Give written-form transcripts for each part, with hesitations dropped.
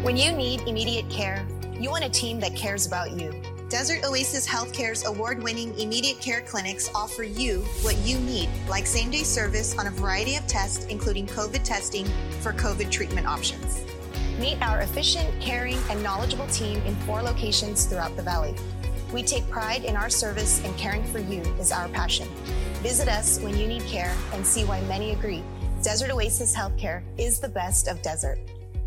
When you need immediate care, you want a team that cares about you. Desert Oasis Healthcare's award-winning immediate care clinics offer you what you need, like same-day service on a variety of tests, including COVID testing for COVID treatment options. Meet our efficient, caring, and knowledgeable team in 4 locations throughout the Valley. We take pride in our service, and caring for you is our passion. Visit us when you need care and see why many agree Desert Oasis Healthcare is the best of desert.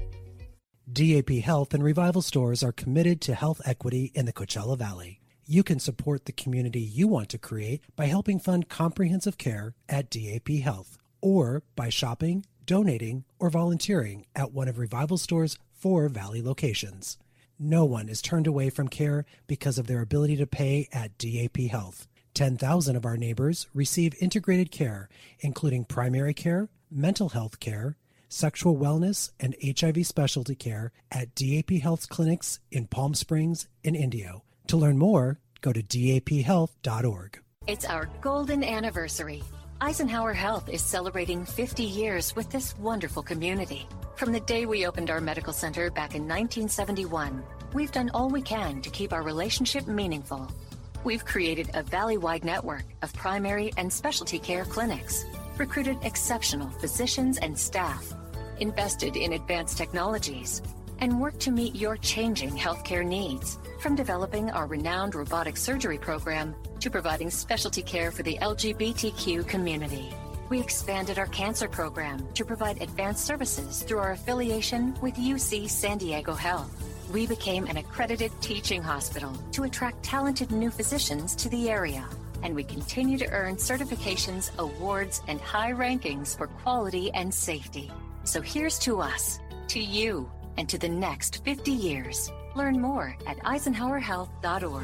DAP Health and Revival Stores are committed to health equity in the Coachella Valley. You can support the community you want to create by helping fund comprehensive care at DAP Health, or by shopping, donating, or volunteering at one of Revival Store's 4 Valley locations. No one is turned away from care because of their ability to pay at DAP Health. 10,000 of our neighbors receive integrated care, including primary care, mental health care, sexual wellness, and HIV specialty care at DAP Health's clinics in Palm Springs and Indio. To learn more, go to daphealth.org. It's our golden anniversary. Eisenhower Health is celebrating 50 years with this wonderful community. From the day we opened our medical center back in 1971, we've done all we can to keep our relationship meaningful. We've created a valley-wide network of primary and specialty care clinics, recruited exceptional physicians and staff, invested in advanced technologies, and worked to meet your changing healthcare needs, from developing our renowned robotic surgery program to providing specialty care for the LGBTQ community. We expanded our cancer program to provide advanced services through our affiliation with UC San Diego Health. We became an accredited teaching hospital to attract talented new physicians to the area. And we continue to earn certifications, awards, and high rankings for quality and safety. So here's to us, to you, and to the next 50 years. Learn more at eisenhowerhealth.org.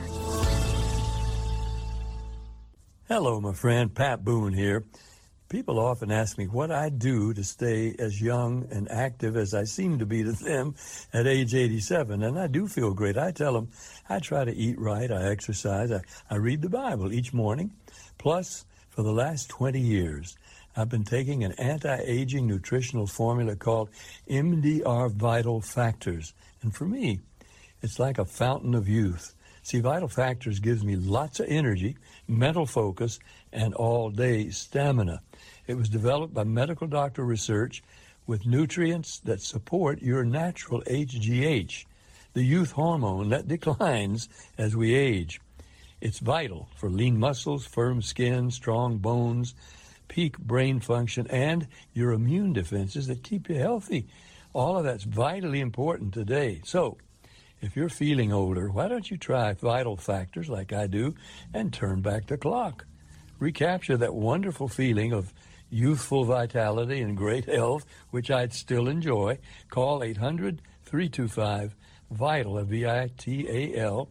Hello, my friend. Pat Boone here. People often ask me what I do to stay as young and active as I seem to be to them at age 87, and I do feel great. I tell them I try to eat right, I exercise, I read the Bible each morning. Plus, for the last 20 years, I've been taking an anti-aging nutritional formula called MDR Vital Factors. And for me, it's like a fountain of youth. See, Vital Factors gives me lots of energy, mental focus, and all-day stamina. It was developed by medical doctor research with nutrients that support your natural HGH, the youth hormone that declines as we age. It's vital for lean muscles, firm skin, strong bones, peak brain function, and your immune defenses that keep you healthy. All of that's vitally important today. So, if you're feeling older, why don't you try Vital Factors like I do and turn back the clock? Recapture that wonderful feeling of youthful vitality and great health, which I'd still enjoy. Call 800-325-VITAL, V-I-T-A-L,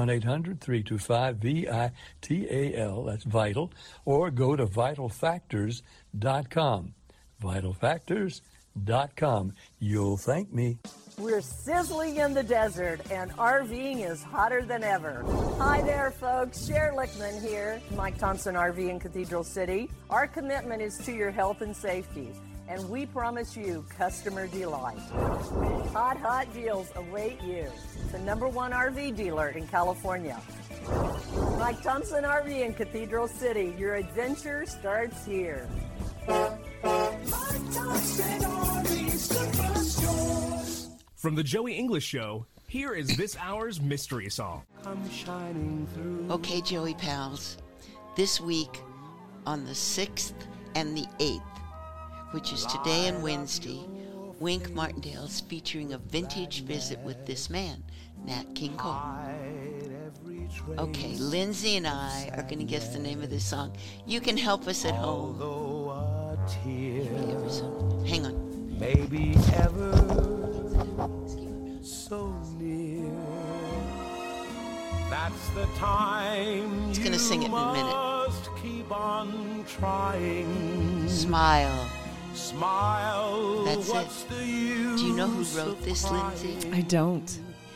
1-800-325-VITAL, that's vital, or go to vitalfactors.com. Vitalfactors.com. You'll thank me. We're sizzling in the desert, and RVing is hotter than ever. Hi there, folks. Cher Lichtman here, Mike Thompson RV in Cathedral City. Our commitment is to your health and safety, and we promise you customer delight. Hot deals await you. The #1 RV dealer in California. Mike Thompson RV in Cathedral City. Your adventure starts here. Mike Thompson RV Superstore. From the Joey English Show, here is this hour's mystery song. Okay, Joey pals, this week on the 6th and the 8th, which is today and Wednesday, Wink Martindale's featuring a vintage visit with this man, Nat King Cole. Okay, Lindsay and I are going to guess the name of this song. You can help us at home. Hang on. Maybe ever so near. That's the time. He's going to sing it in a minute. Keep on trying. Smile. Smile. That's it. Do you know who wrote this, Lindsay? I don't.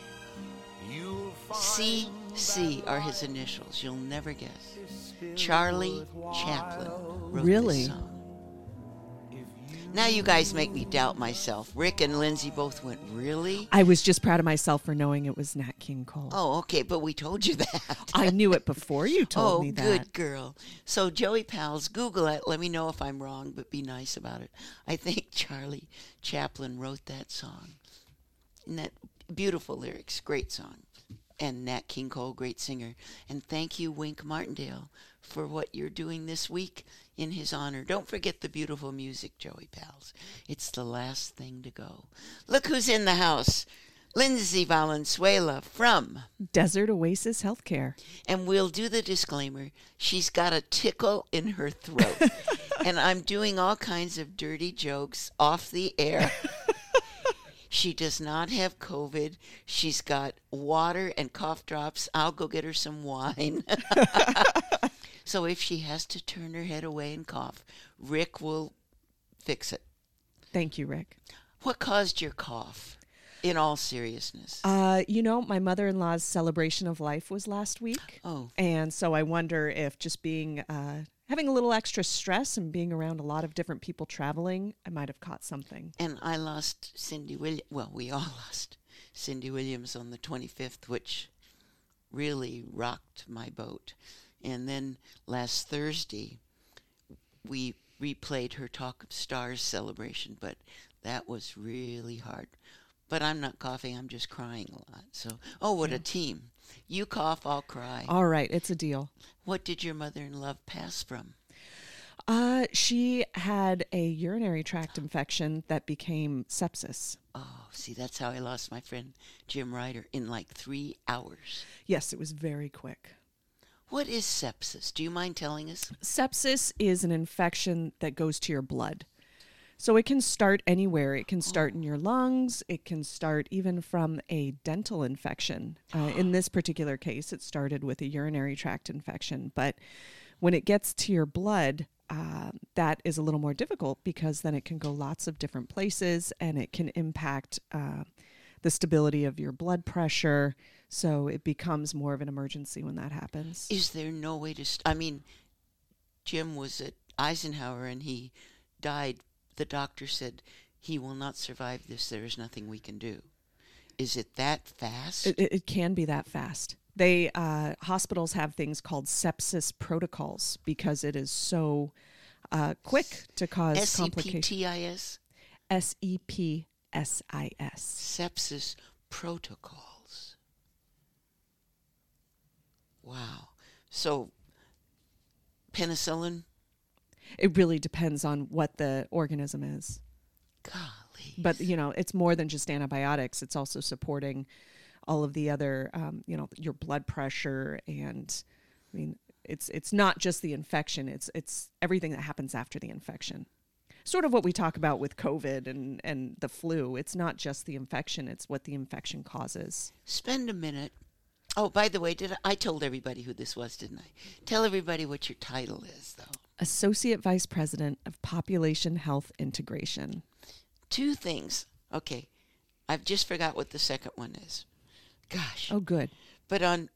C are his initials. You'll never guess. Charlie Chaplin wrote Really? this song. Now you guys make me doubt myself. Rick and Lindsay both went, really? I was just proud of myself for knowing it was Nat King Cole. Oh, okay, but we told you that. I knew it before you told me that. Oh, good girl. So, Joey Pals, Google it. Let me know if I'm wrong, but be nice about it. I think Charlie Chaplin wrote that song. And that beautiful lyrics, great song. And Nat King Cole, great singer. And thank you, Wink Martindale, for what you're doing this week in his honor. Don't forget the beautiful music, Joey Pals. It's the last thing to go. Look who's in the house. Lindsay Valenzuela from Desert Oasis Healthcare. And we'll do the disclaimer. She's got a tickle in her throat. And I'm doing all kinds of dirty jokes off the air. She does not have COVID. She's got water and cough drops. I'll go get her some wine. So if she has to turn her head away and cough, Rick will fix it. Thank you, Rick. What caused your cough, in all seriousness? My mother-in-law's celebration of life was last week. Oh. And so I wonder if just being, having a little extra stress and being around a lot of different people traveling, I might have caught something. And I lost Cindy Williams. Well, we all lost Cindy Williams on the 25th, which really rocked my boat. And then last Thursday, we replayed her Talk of Stars celebration, but that was really hard. But I'm not coughing, I'm just crying a lot. So, what a team. You cough, I'll cry. All right, it's a deal. What did your mother-in-law pass from? She had a urinary tract infection that became sepsis. Oh, see, that's how I lost my friend Jim Ryder, in like 3 hours. Yes, it was very quick. What is sepsis? Do you mind telling us? Sepsis is an infection that goes to your blood. So it can start anywhere. It can start in your lungs. It can start even from a dental infection. In this particular case, it started with a urinary tract infection. But when it gets to your blood, that is a little more difficult because then it can go lots of different places and it can impact the stability of your blood pressure. So it becomes more of an emergency when that happens. Is there no way to... Jim was at Eisenhower and he died. The doctor said he will not survive this. There is nothing we can do. Is it that fast? It can be that fast. They hospitals have things called sepsis protocols because it is so quick to cause complications. SEPTIS? SEPSIS. Sepsis protocols. Wow. So, penicillin? It really depends on what the organism is. Golly. But, it's more than just antibiotics. It's also supporting all of the other, your blood pressure. And, it's not just the infection. It's everything that happens after the infection. Sort of what we talk about with COVID and the flu. It's not just the infection. It's what the infection causes. Spend a minute. Oh, by the way, I told everybody who this was, didn't I? Tell everybody what your title is, though. Associate Vice President of Population Health Integration. 2 things. Okay. I've just forgot what the second one is. Gosh. Oh, good. But on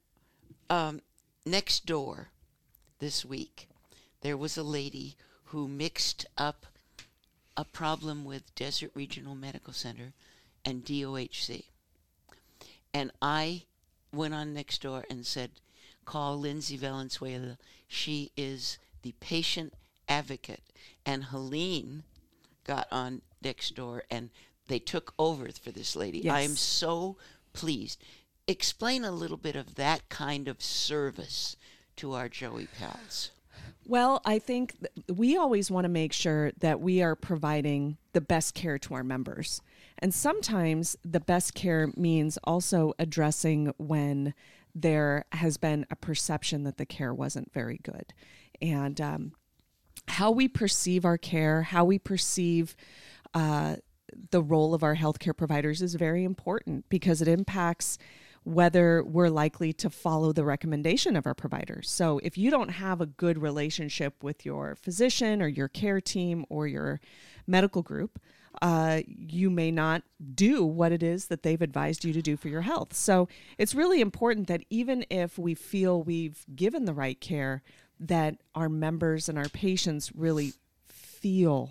Nextdoor this week, there was a lady who mixed up a problem with Desert Regional Medical Center and DOHC. And I went on Nextdoor and said, call Lindsay Valenzuela. She is the patient advocate. And Helene got on Nextdoor and they took over for this lady. Yes. I am so pleased. Explain a little bit of that kind of service to our Joey Pals. Well, I think we always want to make sure that we are providing the best care to our members. And sometimes the best care means also addressing when there has been a perception that the care wasn't very good. And how we perceive our care, how we perceive the role of our healthcare providers is very important because it impacts whether we're likely to follow the recommendation of our providers. So if you don't have a good relationship with your physician or your care team or your medical group, you may not do what it is that they've advised you to do for your health. So it's really important that even if we feel we've given the right care, that our members and our patients really feel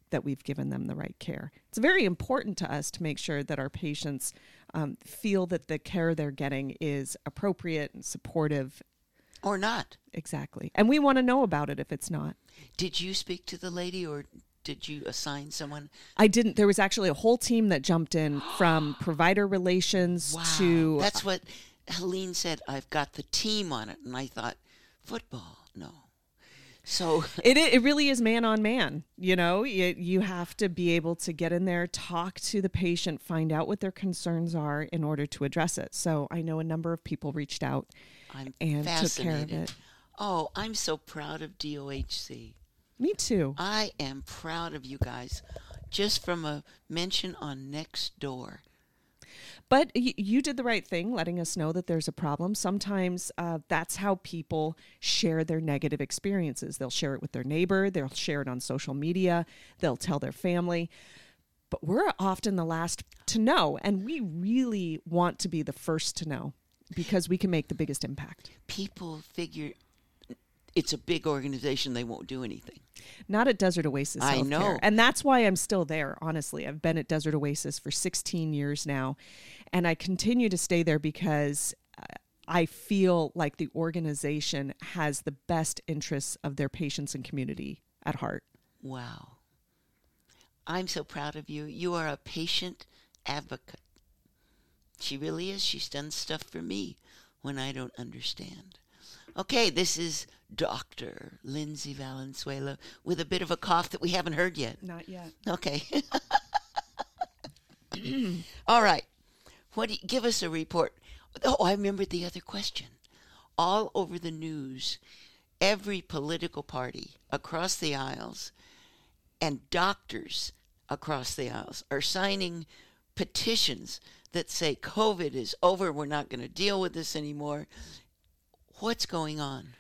that we've given them the right care. It's very important to us to make sure that our patients feel that the care they're getting is appropriate and supportive. Or not. Exactly. And we want to know about it if it's not. Did you speak to the lady, or did you assign someone? I didn't. There was actually a whole team that jumped in from provider relations to... That's what Helene said. I've got the team on it. And I thought, football? No. So it really is man on man. You know, you have to be able to get in there, talk to the patient, find out what their concerns are in order to address it. So I know a number of people reached out and took care of it. Oh, I'm so proud of DOHC. Me too. I am proud of you guys. Just from a mention on Nextdoor. But you did the right thing, letting us know that there's a problem. Sometimes that's how people share their negative experiences. They'll share it with their neighbor. They'll share it on social media. They'll tell their family. But we're often the last to know, and we really want to be the first to know because we can make the biggest impact. People figure it's a big organization, they won't do anything. Not at Desert Oasis Healthcare. I know. And that's why I'm still there, honestly. I've been at Desert Oasis for 16 years now, and I continue to stay there because I feel like the organization has the best interests of their patients and community at heart. Wow. I'm so proud of you. You are a patient advocate. She really is. She's done stuff for me when I don't understand. Okay, this is Dr. Lindsay Valenzuela with a bit of a cough that we haven't heard yet. Not yet. Okay. All right. Give us a report. Oh, I remembered the other question. All over the news, every political party across the aisles and doctors across the aisles are signing petitions that say COVID is over. We're not going to deal with this anymore. What's going on?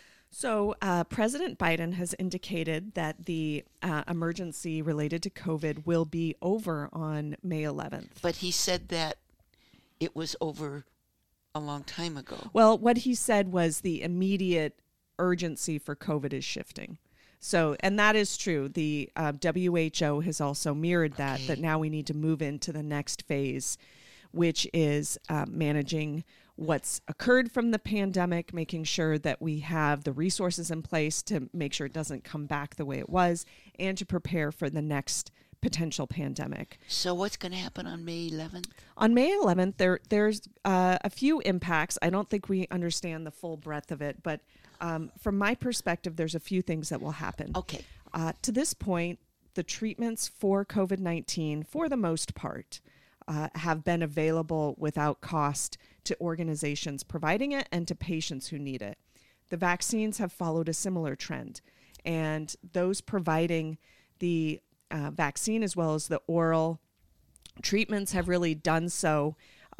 So President Biden has indicated that the emergency related to COVID will be over on May 11th. But he said that it was over a long time ago. Well, what he said was the immediate urgency for COVID is shifting. So, and that is true. The WHO has also mirrored that now we need to move into the next phase, which is managing what's occurred from the pandemic, making sure that we have the resources in place to make sure it doesn't come back the way it was, and to prepare for the next potential pandemic. So what's going to happen on May 11th? On May 11th, there's a few impacts. I don't think we understand the full breadth of it, but from my perspective, there's a few things that will happen. Okay. To this point, the treatments for COVID-19, for the most part, have been available without cost to organizations providing it and to patients who need it. The vaccines have followed a similar trend, and those providing the vaccine as well as the oral treatments have really done so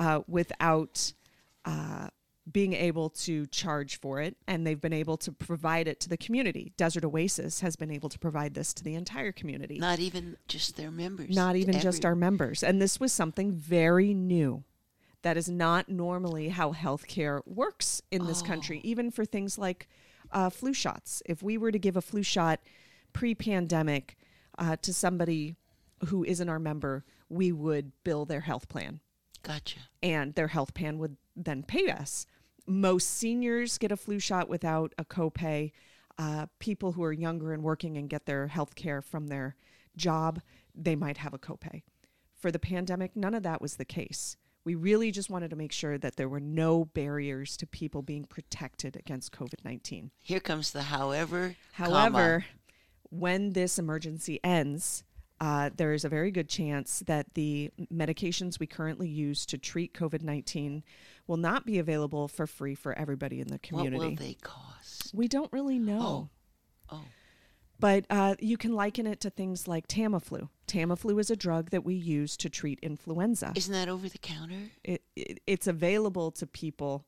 without being able to charge for it, and they've been able to provide it to the community. Desert Oasis has been able to provide this to the entire community. Not even just their members. Not even just our members. And this was something very new. That is not normally how healthcare works in this country, even for things like flu shots. If we were to give a flu shot pre-pandemic to somebody who isn't our member, we would bill their health plan. Gotcha. And their health plan would then pay us. Most seniors get a flu shot without a copay. People who are younger and working and get their health care from their job, they might have a copay. For the pandemic, none of that was the case. We really just wanted to make sure that there were no barriers to people being protected against COVID-19. Here comes the however. However, when this emergency ends, there is a very good chance that the medications we currently use to treat COVID-19 will not be available for free for everybody in the community. What will they cost? We don't really know. Oh. But you can liken it to things like Tamiflu. Tamiflu is a drug that we use to treat influenza. Isn't that over the counter? It's available to people,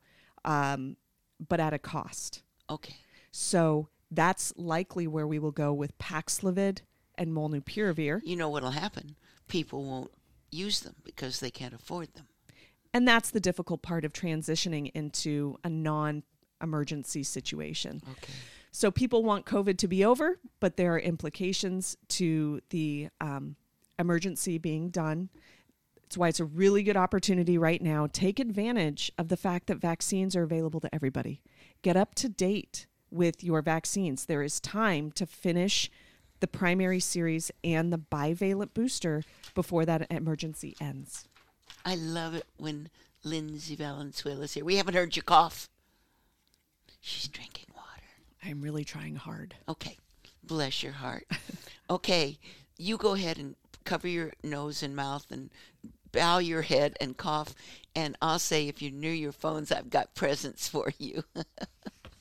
but at a cost. Okay. So that's likely where we will go with Paxlovid and Molnupiravir. You know what'll happen? People won't use them because they can't afford them. And that's the difficult part of transitioning into a non-emergency situation. Okay. So people want COVID to be over, but there are implications to the emergency being done. That's why it's a really good opportunity right now. Take advantage of the fact that vaccines are available to everybody. Get up to date with your vaccines. There is time to finish the primary series and the bivalent booster before that emergency ends. I love it when Lindsay Valenzuela is here. We haven't heard you cough. She's drinking water. I'm really trying hard. Okay. Bless your heart. Okay. You go ahead and cover your nose and mouth and bow your head and cough. And I'll say, if you're near your phones, I've got presents for you.